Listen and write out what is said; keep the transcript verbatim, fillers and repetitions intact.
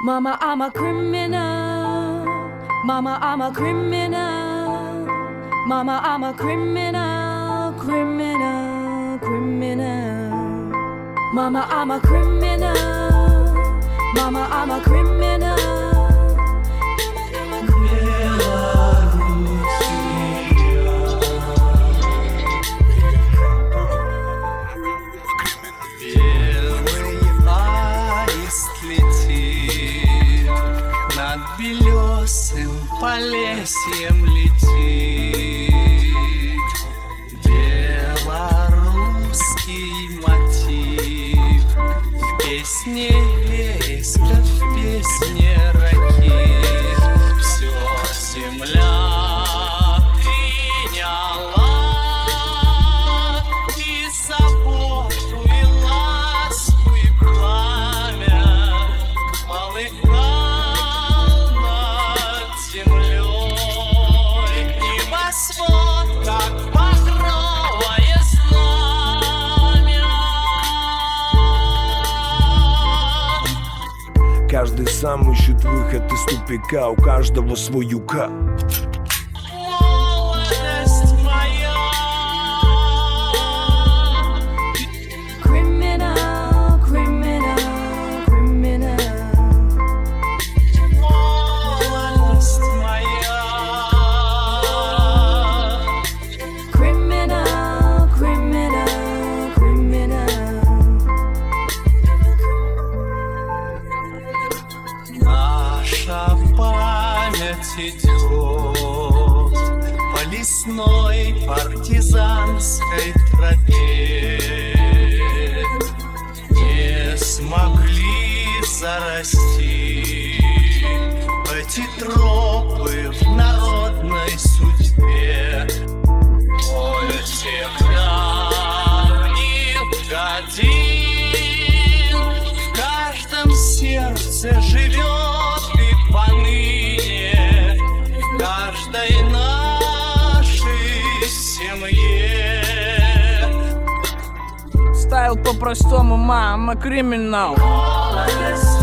Mama, I'm a criminal. Mama, I'm a criminal. Mama, I'm a criminal, criminal, criminal. Mama, I'm a criminal. Mama, I'm a criminal. Над белесым полесьем летит белорусский мотив. В песне есть, как в песне ракит. Все земля приняла и заботу, и ласку, и пламя малыха. Как багровое знамя. Каждый сам ищет выход из тупика, у каждого свой юка. Молодость моя. Criminal, criminal, criminal. Молодость моя. Criminal, criminal, criminal. Наша память идет по лесной партизанской тропе. Не смогли зарасти эти тропы в народной судьбе. Боль всегда в них один, в каждом сердце живет и поныне, в каждой нашей семье. Стайл по-простому, мама, криминал. Молодость